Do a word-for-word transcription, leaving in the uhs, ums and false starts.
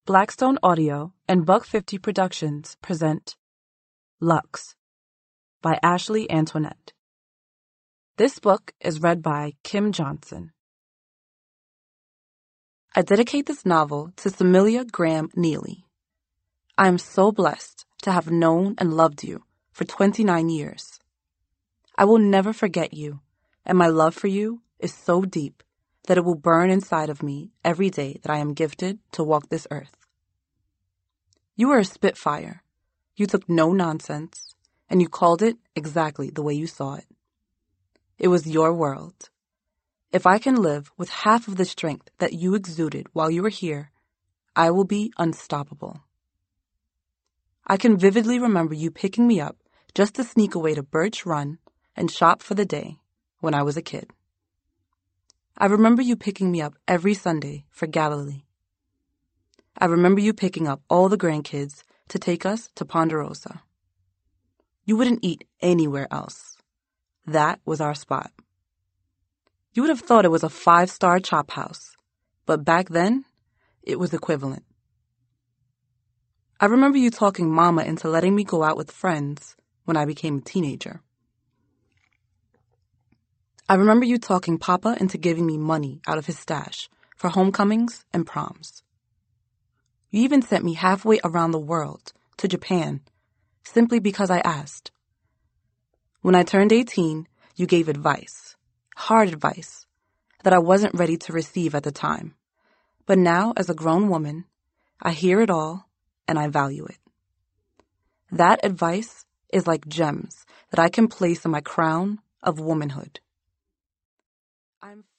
Blackstone Audio and Buck fifty Productions present Lux by Ashley Antoinette. This book is read by Kim Johnson. I dedicate this novel to Samilia Graham Neely. I am so blessed to have known and loved you for twenty-nine years. I will never forget you, and my love for you is so deep that it will burn inside of me every day that I am gifted to walk this earth. You were a spitfire. You took no nonsense, and you called it exactly the way you saw it. It was your world. If I can live with half of the strength that you exuded while you were here, I will be unstoppable. I can vividly remember you picking me up just to sneak away to Birch Run and shop for the day when I was a kid. I remember you picking me up every Sunday for Galilee. I remember you picking up all the grandkids to take us to Ponderosa. You wouldn't eat anywhere else. That was our spot. You would have thought it was a five-star chop house, but back then, it was equivalent. I remember you talking Mama into letting me go out with friends when I became a teenager. I remember you talking Papa into giving me money out of his stash for homecomings and proms. You even sent me halfway around the world, to Japan, simply because I asked. When I turned eighteen, you gave advice, hard advice, that I wasn't ready to receive at the time. But now, as a grown woman, I hear it all and I value it. That advice is like gems that I can place in my crown of womanhood. I'm